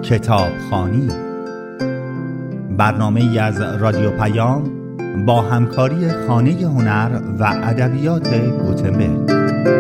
کتابخوانی، برنامه‌ای از رادیو پیام با همکاری خانه هنر و ادبیات گوتنبرگ.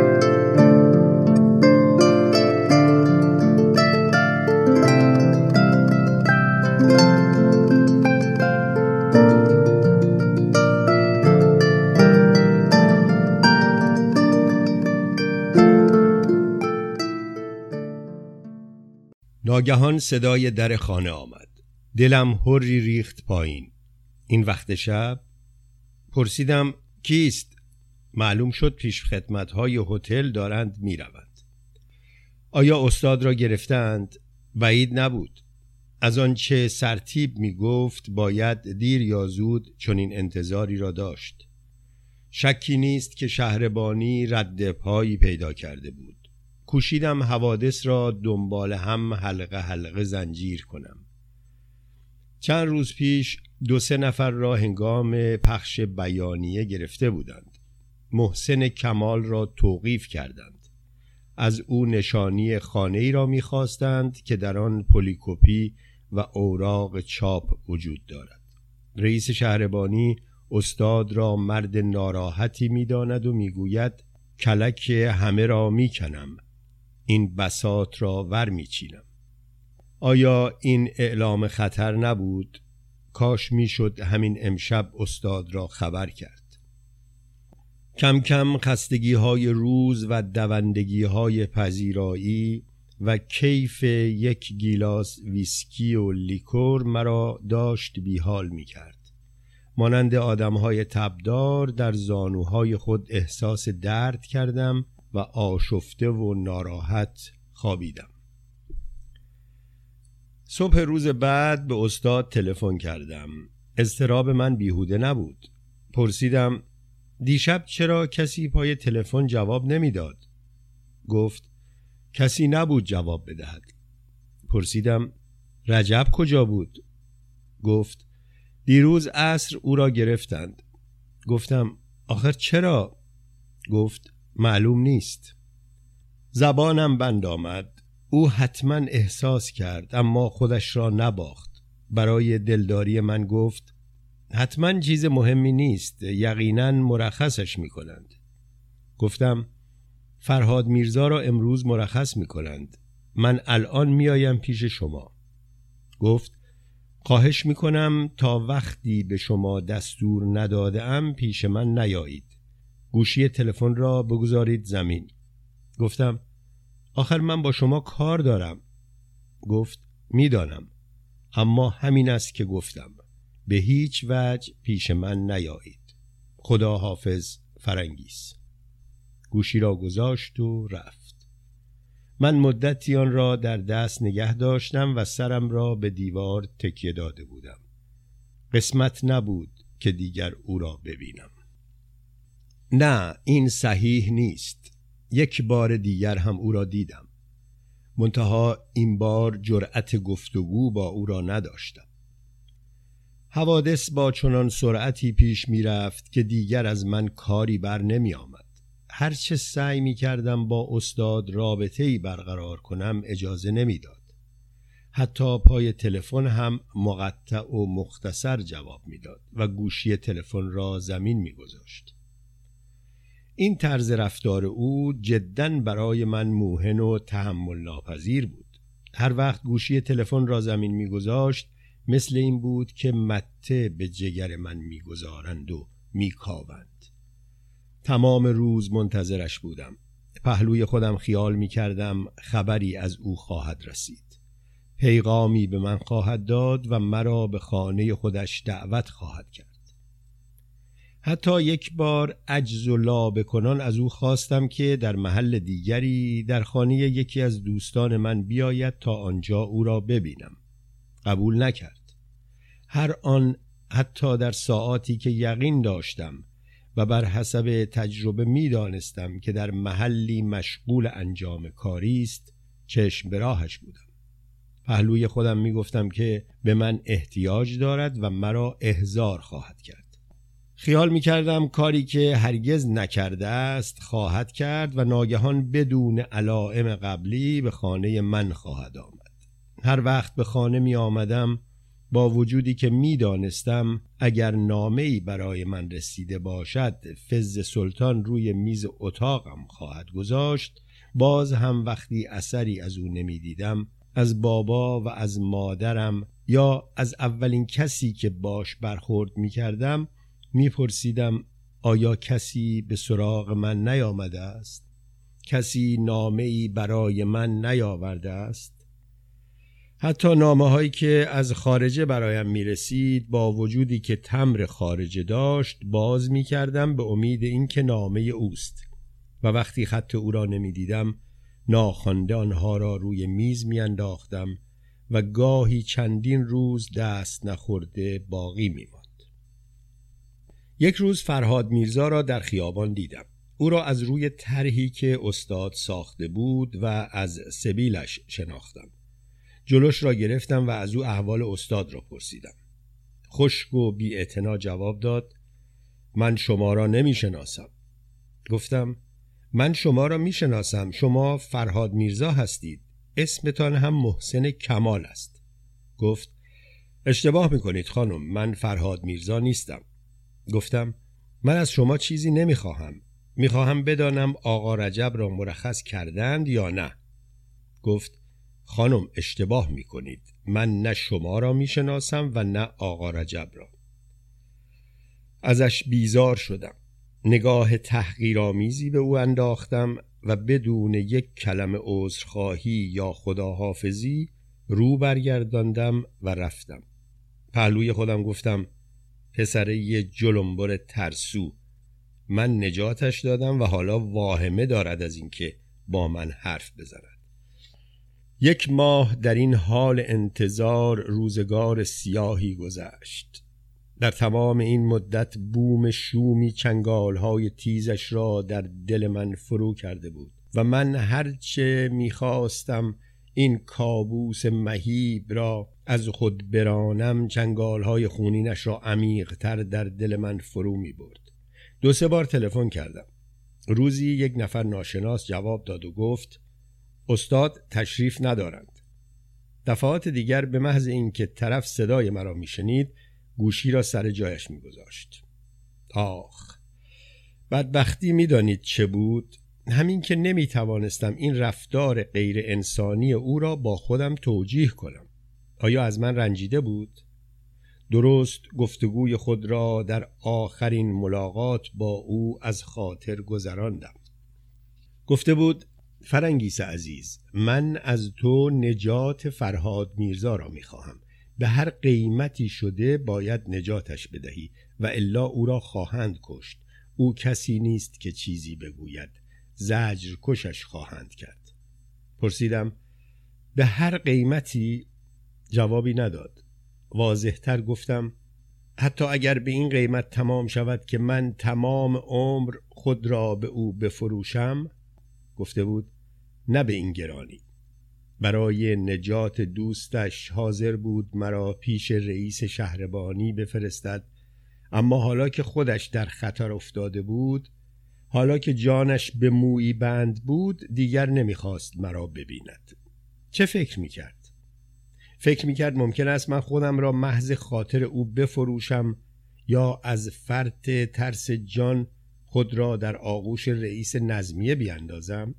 ناگهان صدای در خانه آمد. دلم هری ریخت پایین. این وقت شب؟ پرسیدم کیست؟ معلوم شد پیش خدمت‌های هتل دارند می‌روند. آیا استاد را گرفتند؟ بعید نبود. از آنچه سرتیپ می‌گفت باید دیر یا زود چنین انتظاری را داشت. شکی نیست که شهربانی رد پایی پیدا کرده بود. کوشیدم حوادث را دنبال هم حلقه حلقه زنجیر کنم. چند روز پیش 2-3 نفر را هنگام پخش بیانیه گرفته بودند. محسن کمال را توقیف کردند. از او نشانی خانه‌ای را می‌خواستند که در آن پلیکوپی و اوراق چاپ وجود دارد. رئیس شهربانی استاد را مرد ناراحتی می‌داند و می‌گوید کلک همه را می‌کنم، این بساط را ور می‌چینم. آیا این اعلام خطر نبود؟ کاش میشد همین امشب استاد را خبر کرد. کم کم خستگی‌های روز و دوندگی‌های پذیرایی و کیف یک گیلاس ویسکی و لیکور مرا داشت بیحال می‌کرد. مانند آدم‌های تبدار در زانوهای خود احساس درد کردم و آشفته و ناراحت خوابیدم. صبح روز بعد به استاد تلفن کردم. اضطراب من بیهوده نبود. پرسیدم دیشب چرا کسی پای تلفن جواب نمیداد؟ گفت کسی نبود جواب بدهد. پرسیدم رجب کجا بود؟ گفت دیروز عصر او را گرفتند. گفتم آخر چرا؟ گفت معلوم نیست. زبانم بند آمد. او حتما احساس کرد اما خودش را نباخت. برای دلداری من گفت حتما چیز مهمی نیست، یقینا مرخصش میکنند. گفتم فرهاد میرزا را امروز مرخص میکنند. من الان میایم پیش شما. گفت خواهش میکنم تا وقتی به شما دستور ندادم پیش من نیایید. گوشی تلفن را بگذارید زمین. گفتم آخر من با شما کار دارم. گفت میدانم، اما همین است که گفتم، به هیچ وجه پیش من نیایید. خدا حافظ فرنگیس. گوشی را گذاشت و رفت. من مدتی آن را در دست نگه داشتم و سرم را به دیوار تکیه داده بودم. قسمت نبود که دیگر او را ببینم. نه، این صحیح نیست. یک بار دیگر هم او را دیدم. منتها این بار جرأت گفتگو با او را نداشتم. حوادث با چنان سرعتی پیش می رفت که دیگر از من کاری بر نمی آمد. هرچه سعی می کردم با استاد رابطه‌ای برقرار کنم اجازه نمی داد. حتی پای تلفن هم مقطع و مختصر جواب می داد و گوشی تلفن را زمین می گذاشت. این طرز رفتار او جداً برای من موهن و تحمل ناپذیر بود. هر وقت گوشی تلفن را زمین می‌گذاشت مثل این بود که مته به جگر من می‌گذارند و می‌کاوند. تمام روز منتظرش بودم. پهلوی خودم خیال می‌کردم خبری از او خواهد رسید. پیغامی به من خواهد داد و مرا به خانه خودش دعوت خواهد کرد. حتی یک بار عجز و لابه کنان از او خواستم که در محل دیگری در خانه یکی از دوستان من بیاید تا آنجا او را ببینم. قبول نکرد. هر آن حتی در ساعاتی که یقین داشتم و بر حسب تجربه می دانستم که در محلی مشغول انجام کاری است چشم به راهش بودم. پهلوی خودم می گفتم که به من احتیاج دارد و مرا احضار خواهد کرد. خیال می‌کردم کاری که هرگز نکرده است خواهد کرد و ناگهان بدون علائم قبلی به خانه من خواهد آمد. هر وقت به خانه می آمدم با وجودی که می دانستم اگر نامه‌ای برای من رسیده باشد فز سلطان روی میز اتاقم خواهد گذاشت، باز هم وقتی اثری از او نمی دیدم از بابا و از مادرم یا از اولین کسی که باش برخورد می کردم می پرسیدم آیا کسی به سراغ من نیامده است؟ کسی نامه‌ای برای من نیاورده است؟ حتی نامه‌هایی که از خارجه برایم می‌رسید با وجودی که تمبر خارجه داشت باز می‌کردم به امید اینکه نامه اوست و وقتی خط او را نمی‌دیدم ناخوانده آنها را روی میز می‌انداختم و گاهی چندین روز دست نخورده باقی می‌ماند. یک روز فرهاد میرزا را در خیابان دیدم. او را از روی طرحی که استاد ساخته بود و از سبیلش شناختم. جلوش را گرفتم و از او احوال استاد را پرسیدم. خشک و بی‌اعتنا جواب داد: من شما را نمی شناسم. گفتم: من شما را می شناسم، شما فرهاد میرزا هستید، اسمتان هم محسن کمال است. گفت: اشتباه می کنید خانم، من فرهاد میرزا نیستم. گفتم: من از شما چیزی نمی خواهم، می خواهم بدانم آقا رجب را مرخص کردند یا نه. گفت: خانم اشتباه می کنید، من نه شما را می شناسم و نه آقا رجب را. ازش بیزار شدم. نگاه تحقیرآمیزی به او انداختم و بدون یک کلمه عذرخواهی یا خداحافظی رو برگرداندم و رفتم. پهلوی خودم گفتم: پسره یه جلنبر ترسو، من نجاتش دادم و حالا واهمه دارد از اینکه با من حرف بزند. 1 ماه در این حال انتظار روزگار سیاهی گذشت. در تمام این مدت بوم شومی چنگالهای تیزش را در دل من فرو کرده بود و من هرچه میخواستم این کابوس مهیب را از خود برانم چنگالهای خونینش را عمیق‌تر در دل من فرو میبرد. 2-3 بار تلفن کردم. روزی یک نفر ناشناس جواب داد و گفت: استاد تشریف ندارند. دفعات دیگر به محض اینکه طرف صدای مرا میشنید گوشی را سر جایش میگذاشت. آخ، بدبختی میدانید چه بود؟ همین که نمیتوانستم این رفتار غیر انسانی او را با خودم توجیه کنم. آیا از من رنجیده بود؟ درست گفتگوی خود را در آخرین ملاقات با او از خاطر گذراندم. گفته بود: فرنگیس عزیز، من از تو نجات فرهاد میرزا را میخواهم. به هر قیمتی شده باید نجاتش بدهی و الا او را خواهند کشت. او کسی نیست که چیزی بگوید، زجر کشش خواهند کرد. پرسیدم: به هر قیمتی؟ جوابی نداد. واضح‌تر گفتم: حتی اگر به این قیمت تمام شود که من تمام عمر خود را به او بفروشم؟ گفته بود: نه به این گرانی. برای نجات دوستش حاضر بود مرا پیش رئیس شهربانی بفرستد، اما حالا که خودش در خطر افتاده بود، حالا که جانش به مویی بند بود، دیگر نمیخواست مرا ببیند. چه فکر میکرد؟ فکر میکرد ممکن است من خودم را محض خاطر او بفروشم یا از فرط ترس جان خود را در آغوش رئیس نظمیه بیاندازم؟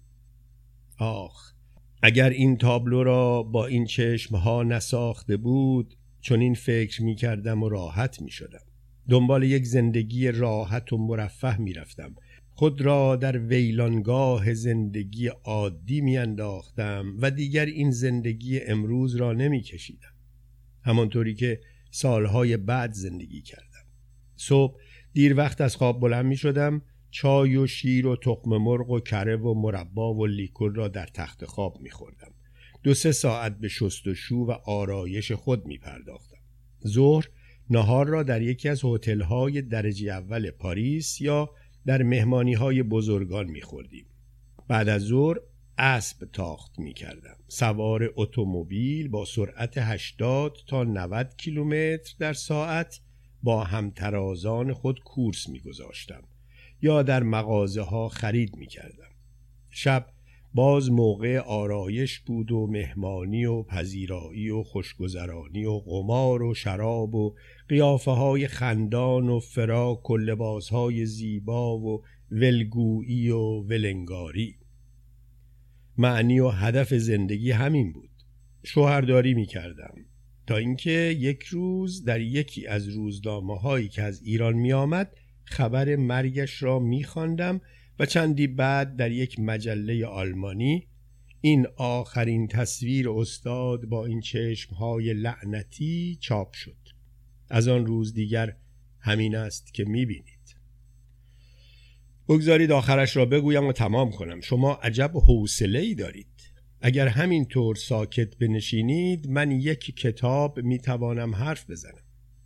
آخ، اگر این تابلو را با این چشمها نساخته بود چون این فکر می کردم و راحت می شدم. دنبال یک زندگی راحت و مرفه می رفتم. خود را در ویلانگاه زندگی عادی می انداختم و دیگر این زندگی امروز را نمی کشیدم. همانطوری که سالهای بعد زندگی کردم. صبح دیر وقت از خواب بلند می شدم، چای و شیر و تخم مرغ و کره و مربا و لیکور را در تخت خواب می خوردم. 2-3 ساعت به شستشو و آرایش خود می پرداختم. ظهر نهار را در یکی از هتل‌های درجه اول پاریس یا در مهمانی‌های بزرگان می خوردیم. بعد از ظهر اسب تاخت می کردم. سوار اتومبیل با سرعت 80 تا 90 کیلومتر در ساعت با همترازان خود کورس می گذاشتم یا در مغازه ها خرید می کردم. شب باز موقع آرایش بود و مهمانی و پذیرایی و خوشگذرانی و قمار و شراب و قیافه های خندان و فراک و لباس های زیبا و ولگویی و ولنگاری. معنی و هدف زندگی همین بود. شوهرداری می کردم تا اینکه یک روز در یکی از روزنامه‌هایی که از ایران می آمد خبر مرگش را می خواندم و چندی بعد در یک مجله آلمانی این آخرین تصویر استاد با این چشمهای لعنتی چاپ شد. از آن روز دیگر همین است که می بینید. بگذارید آخرش را بگویم و تمام کنم. شما عجب حوصله‌ای دارید. اگر همین طور ساکت بنشینید من یک کتاب می توانم حرف بزنم.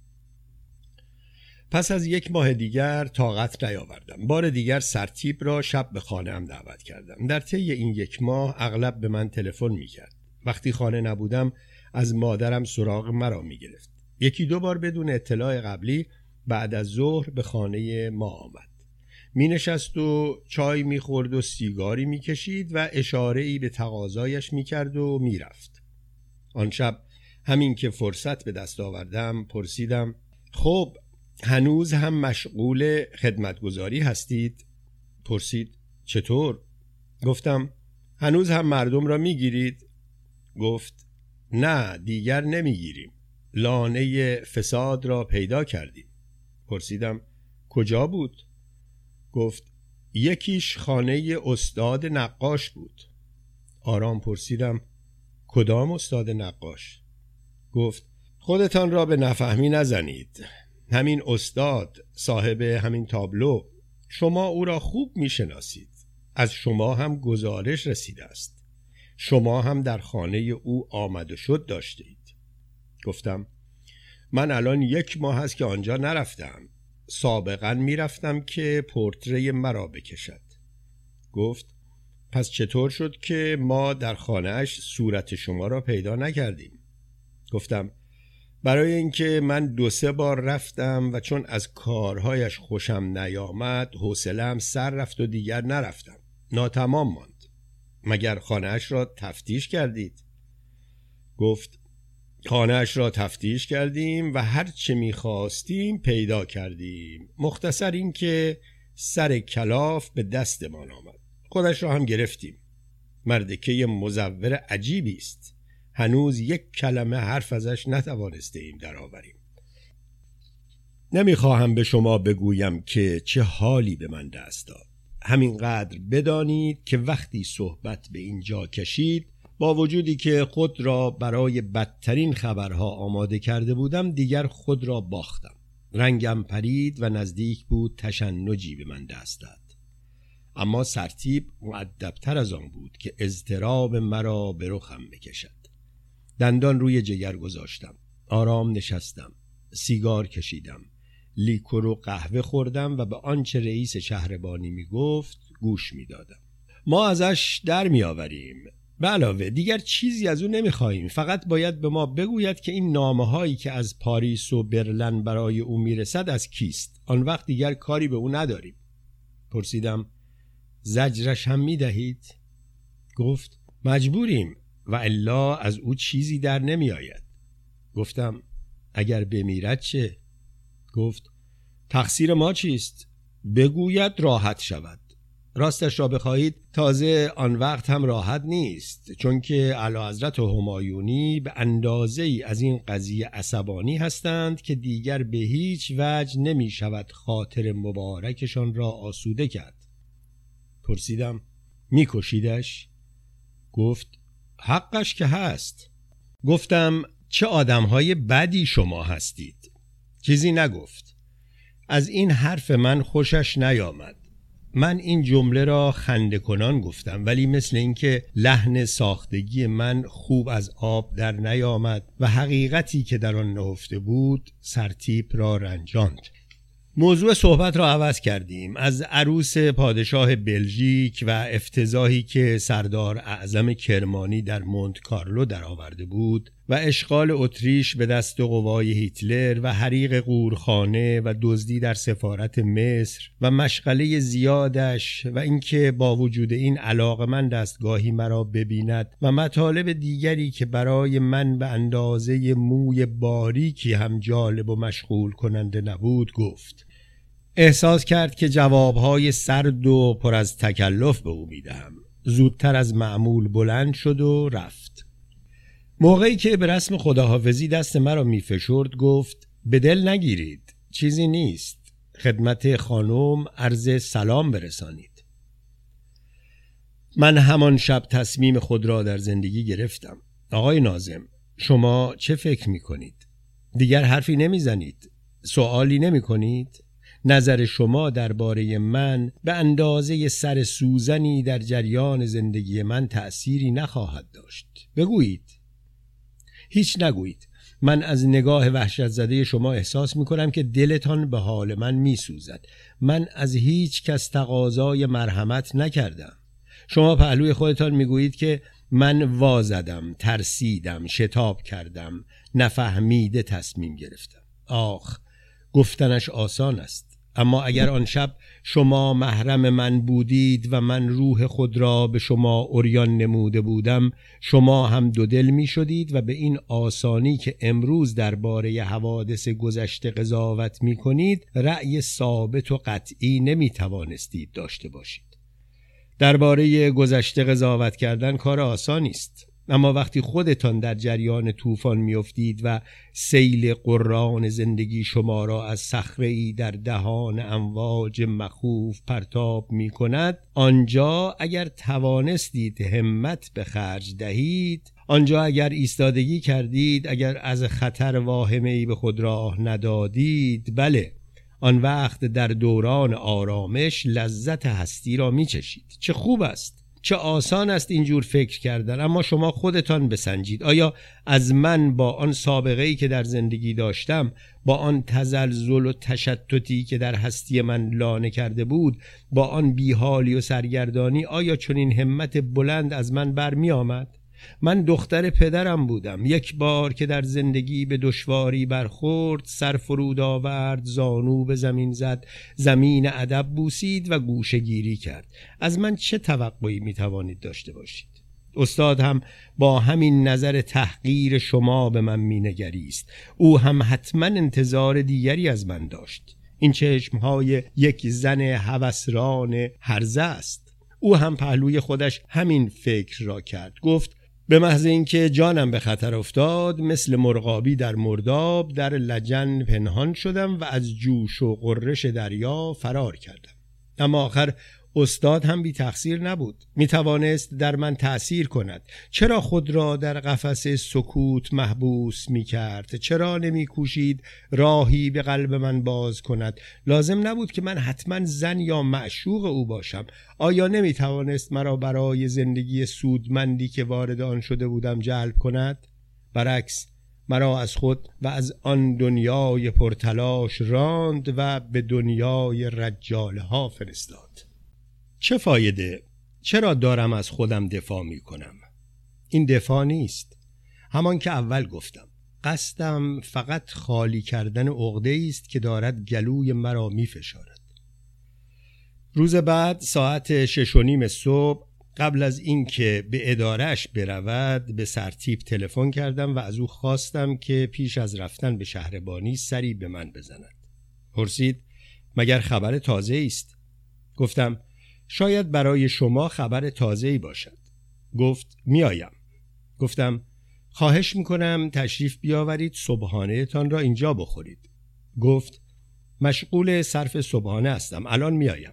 پس از 1 ماه دیگر طاقت نیاوردم. بار دیگر سرتیپ را شب به خانه‌ام دعوت کردم. در طی این 1 ماه اغلب به من تلفن می‌کرد. وقتی خانه نبودم از مادرم سراغ مرا می‌گرفت. 1-2 بار بدون اطلاع قبلی بعد از ظهر به خانه ما آمد. می‌نشست و چای می‌خورد و سیگاری می‌کشید و اشاره‌ای به تقاضایش می‌کرد و می‌رفت. آن شب همین که فرصت به دست آوردم پرسیدم: خب هنوز هم مشغول خدمتگزاری هستید؟ پرسید: چطور؟ گفتم: هنوز هم مردم را میگیرید؟ گفت: نه دیگر نمیگیریم. لانه فساد را پیدا کردیم. پرسیدم: کجا بود؟ گفت: یکیش خانه استاد نقاش بود. آرام پرسیدم: کدام استاد نقاش؟ گفت: خودتان را به نفهمی نزنید. همین استاد صاحب همین تابلو. شما او را خوب میشناسید. از شما هم گزارش رسیده است. شما هم در خانه او آمد و شد داشتید. گفتم: من الان 1 ماه هست که آنجا نرفتم. سابقا میرفتم که پورتری مرا بکشد. گفت: پس چطور شد که ما در خانه‌اش صورت شما را پیدا نکردیم؟ گفتم: برای اینکه من 2-3 بار رفتم و چون از کارهایش خوشم نیامد حوصله‌ام سر رفت و دیگر نرفتم. ناتمام ماند. مگر خانه‌اش را تفتیش کردید؟ گفت: خانه‌اش را تفتیش کردیم و هر چه می‌خواستیم پیدا کردیم. مختصر این که سر کلاف به دستمان آمد. خودش را هم گرفتیم. مردکه مزور عجیبی است. هنوز 1 کلمه حرف ازش نتوانسته ایم در آوریم. نمیخواهم به شما بگویم که چه حالی به من دست داد. همینقدر بدانید که وقتی صحبت به اینجا کشید، با وجودی که خود را برای بدترین خبرها آماده کرده بودم دیگر خود را باختم. رنگم پرید و نزدیک بود تشنجی به من دست داد. اما سرتیپ مؤدب‌تر از آن بود که اضطراب مرا به رخم بکشد. دندان روی جگر گذاشتم. آرام نشستم. سیگار کشیدم. لیکور و قهوه خوردم و به آنچه رئیس شهربانی می گفت گوش می دادم. ما ازش در می آوریم. به علاوه دیگر چیزی از او نمی خواهیم. فقط باید به ما بگوید که این نامه هایی که از پاریس و برلن برای او می رسد از کیست. آن وقت دیگر کاری به او نداریم. پرسیدم: زجرش هم می دهید؟ گفت: مجبوریم و الا از او چیزی در نمی آید. گفتم: اگر بمیرد چه؟ گفت: تقصیر ما چیست؟ بگوید راحت شود. راستش را بخواهید تازه آن وقت هم راحت نیست، چون که اعلیحضرت همایونی به اندازه‌ای از این قضیه عصبانی هستند که دیگر به هیچ وجه نمی شود خاطر مبارکشان را آسوده کرد. پرسیدم: می کشیدش؟ گفت: حقش که هست. گفتم: چه آدمهای بدی شما هستید. چیزی نگفت. از این حرف من خوشش نیامد. من این جمله را خنده کنان گفتم، ولی مثل اینکه لحن ساختگی من خوب از آب در نیامد و حقیقتی که در آن نهفته بود سرتیپ را رنجاند. موضوع صحبت را عوض کردیم. از عروس پادشاه بلژیک و افتضاحی که سردار اعظم کرمانی در مونت کارلو در آورده بود و اشغال اتریش به دست قوای هیتلر و حریق قورخانه و دزدی در سفارت مصر و مشغله زیادش و اینکه با وجود این علاقه‌مند است گاهی مرا ببیند و مطالب دیگری که برای من به اندازه موی باریکی هم جالب و مشغول کننده نبود گفت. احساس کرد که جوابهای سرد و پر از تکلف به او میدهم. زودتر از معمول بلند شد و رفت. موقعی که به رسم خداحافظی دست مرا میفشرد گفت به دل نگیرید، چیزی نیست، خدمت خانم عرض سلام برسانید. من همان شب تصمیم خود را در زندگی گرفتم. آقای ناظم، شما چه فکر میکنید؟ دیگر حرفی نمیزنید؟ سوالی نمیکنید؟ نظر شما درباره من به اندازه سر سوزنی در جریان زندگی من تأثیری نخواهد داشت. بگویید. هیچ نگویید. من از نگاه وحشت زده شما احساس میکنم که دلتان به حال من میسوزد. من از هیچ کس تقاضای مرحمت نکردم. شما پهلوی خودتان میگویید که من وازدم، ترسیدم، شتاب کردم، نفهمیده تصمیم گرفتم. آخ، گفتنش آسان است. اما اگر آن شب شما محرم من بودید و من روح خود را به شما عریان نموده بودم، شما هم دو دل می شدید و به این آسانی که امروز درباره حوادث گذشته قضاوت می کنید رأی ثابت و قطعی نمی توانستید داشته باشید. درباره گذشته قضاوت کردن کار آسانی است، اما وقتی خودتان در جریان طوفان میافتید و سیل قرآن زندگی شما را از صخره‌ای در دهان امواج مخوف پرتاب می کند، آنجا اگر توانستید همت به خرج دهید، آنجا اگر ایستادگی کردید، اگر از خطر واهمه‌ای به خود راه ندادید، بله، آن وقت در دوران آرامش لذت هستی را می چشید. چه خوب است، چه آسان است اینجور فکر کردن. اما شما خودتان بسنجید. آیا از من با آن سابقه‌ای که در زندگی داشتم، با آن تزلزل و تشتتی که در هستی من لانه کرده بود، با آن بیحالی و سرگردانی، آیا چنین همت بلند از من برمی آمد؟ من دختر پدرم بودم. یک بار که در زندگی به دشواری برخورد، سر فرود آورد، زانو به زمین زد، زمین ادب بوسید و گوشه گیری کرد. از من چه توقعی می توانید داشته باشید؟ استاد هم با همین نظر تحقیر شما به من می نگریست. او هم حتما انتظار دیگری از من داشت. این چشمهای یک زن هوسران هرزه است. او هم پهلوی خودش همین فکر را کرد. گفت به محض اینکه جانم به خطر افتاد، مثل مرغابی در مرداب در لجن پنهان شدم و از جوش و غرش دریا فرار کردم. اما آخر استاد هم بی تقصیر نبود. می توانست در من تأثیر کند. چرا خود را در قفس سکوت محبوس می کرد؟ چرا نمی کوشید راهی به قلب من باز کند؟ لازم نبود که من حتما زن یا معشوق او باشم. آیا نمی توانست مرا برای زندگی سودمندی که وارد آن شده بودم جلب کند؟ برعکس، مرا از خود و از آن دنیای پرتلاش راند و به دنیای رجاله ها فرستاد. چه فایده؟ چرا دارم از خودم دفاع می کنم؟ این دفاع نیست. همان که اول گفتم، قصدم فقط خالی کردن عقده است که دارد گلوی مرا می فشارد. روز بعد ساعت 6:30 صبح، قبل از اینکه به اداره‌اش برود، به سرتیپ تلفن کردم و از او خواستم که پیش از رفتن به شهربانی سری به من بزند. پرسید مگر خبر تازه است؟ گفتم شاید برای شما خبر تازه‌ای باشد. گفت میآیم. گفتم خواهش میکنم تشریف بیاورید صبحانه تان را اینجا بخورید. گفت مشغول صرف صبحانه هستم، الان میآیم.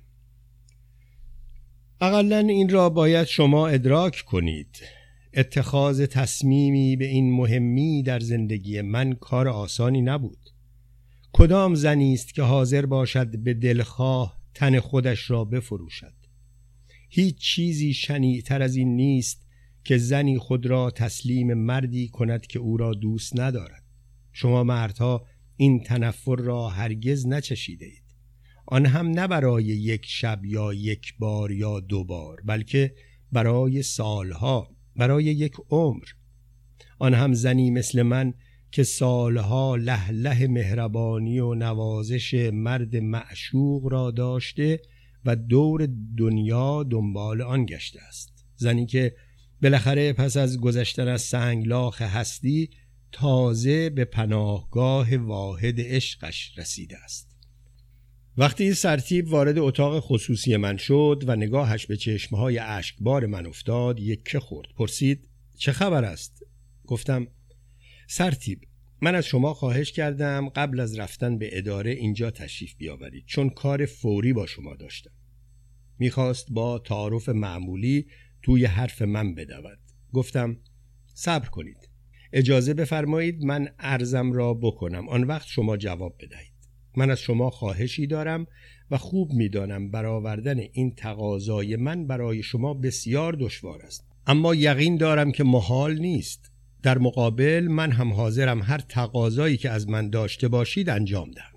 اقلاً این را باید شما ادراک کنید. اتخاذ تصمیمی به این مهمی در زندگی من کار آسانی نبود. کدام زنی است که حاضر باشد به دلخواه تن خودش را بفروشد؟ هیچ چیزی شنیع‌تر از این نیست که زنی خود را تسلیم مردی کند که او را دوست ندارد. شما مردها این تنفر را هرگز نچشیده اید. آن هم نه برای یک شب یا یک بار یا 2 بار، بلکه برای سالها، برای یک عمر. آن هم زنی مثل من که سالها له مهربانی و نوازش مرد معشوق را داشته و دور دنیا دنبال آن گشته است. زنی که بالاخره پس از گذشتن از سنگلاخ هستی تازه به پناهگاه واحد عشقش رسیده است. وقتی سرتیپ وارد اتاق خصوصی من شد و نگاهش به چشمهای اشکبار من افتاد، یکه خورد. پرسید چه خبر است؟ گفتم سرتیپ، من از شما خواهش کردم قبل از رفتن به اداره اینجا تشریف بیاورید، چون کار فوری با شما داشتم. میخواست با تعارف معمولی توی حرف من بدود. گفتم صبر کنید، اجازه بفرمایید من عرضم را بکنم، آن وقت شما جواب بدهید. من از شما خواهشی دارم و خوب میدانم برآوردن این تقاضای من برای شما بسیار دشوار است، اما یقین دارم که محال نیست. در مقابل من هم حاضرم هر تقاضایی که از من داشته باشید انجام دهم.